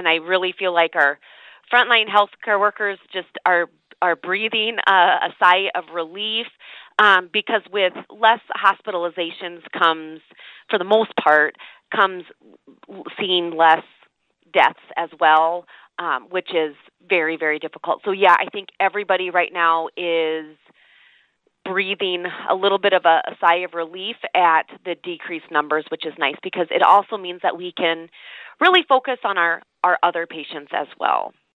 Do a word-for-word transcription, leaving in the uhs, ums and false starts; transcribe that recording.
and I really feel like our frontline healthcare workers just are are breathing a, a sigh of relief, um, because with less hospitalizations comes, for the most part, comes seeing less deaths as well, um, which is very, very difficult. So, yeah, I think everybody right now is breathing a little bit of a, a sigh of relief at the decreased numbers, which is nice because it also means that we can really focus on our, our other patients as well.